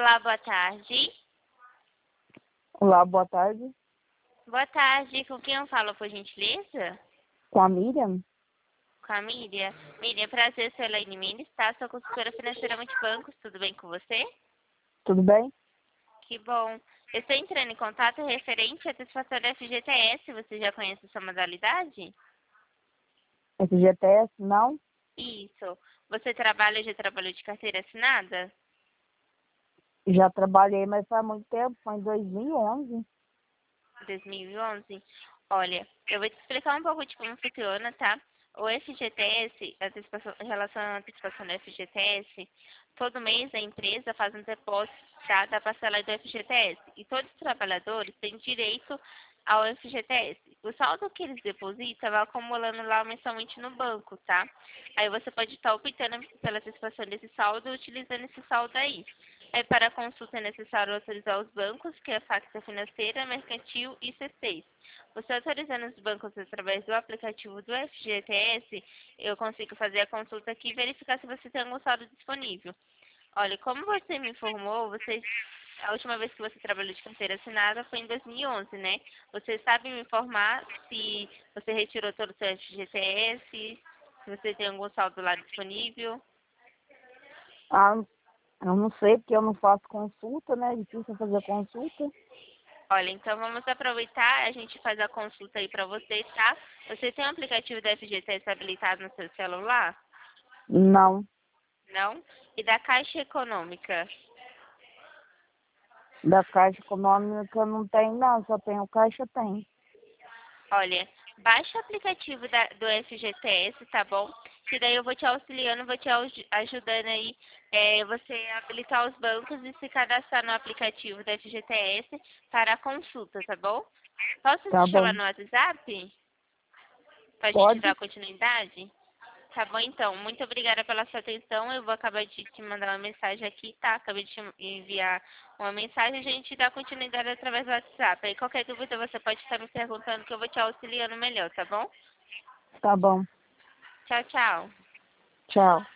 Olá, boa tarde. Olá, boa tarde. Boa tarde, com quem eu falo, por gentileza? Com a Miriam? Com a Miriam. Miriam, prazer, sou Elaine Mines, tá? Sou consultora financeira multibancos, tudo bem com você? Tudo bem? Que bom. Eu estou entrando em contato referente à satisfação da FGTS, você já conhece essa modalidade? FGTS? Não. Isso. Você já trabalhou de carteira assinada? Já trabalhei, mas faz muito tempo, foi em 2011. 2011? Olha, eu vou te explicar um pouco de como funciona, tá? O FGTS, em relação à antecipação do FGTS, todo mês a empresa faz um depósito, tá, da parcela do FGTS. E todos os trabalhadores têm direito ao FGTS. O saldo que eles depositam vai acumulando lá mensalmente no banco, tá? Aí você pode estar optando pela antecipação desse saldo utilizando esse saldo aí. Para a consulta é necessário autorizar os bancos, que é a Facta Financeira, Mercantil e C6. Você autorizando os bancos através do aplicativo do FGTS, eu consigo fazer a consulta aqui e verificar se você tem algum saldo disponível. Olha, como você me informou, a última vez que você trabalhou de carteira assinada foi em 2011, né? Você sabe me informar se você retirou todo o seu FGTS, se você tem algum saldo lá disponível? Ah, eu não sei, porque eu não faço consulta, né? É difícil fazer consulta. Olha, então vamos aproveitar, a gente faz a consulta aí para você, tá? Você tem um aplicativo da FGTS habilitado no seu celular? Não. Não? E da Caixa Econômica? Da Caixa Econômica não tem, não. Só tem o Caixa, tem. Olha, baixa o aplicativo do FGTS, tá bom? Que daí eu vou te auxiliando, vou te ajudando aí, você habilitar os bancos e se cadastrar no aplicativo do FGTS para a consulta, tá bom? Posso Tá te chamar bom. no WhatsApp? Para a gente Pode? dar continuidade? Tá bom, então. Muito obrigada pela sua atenção. Eu vou acabar de te mandar uma mensagem aqui, tá? Acabei de te enviar uma mensagem e a gente dá continuidade através do WhatsApp. Aí qualquer dúvida você pode estar me perguntando que eu vou te auxiliando melhor, tá bom? Tá bom. Tchau, tchau. Tchau.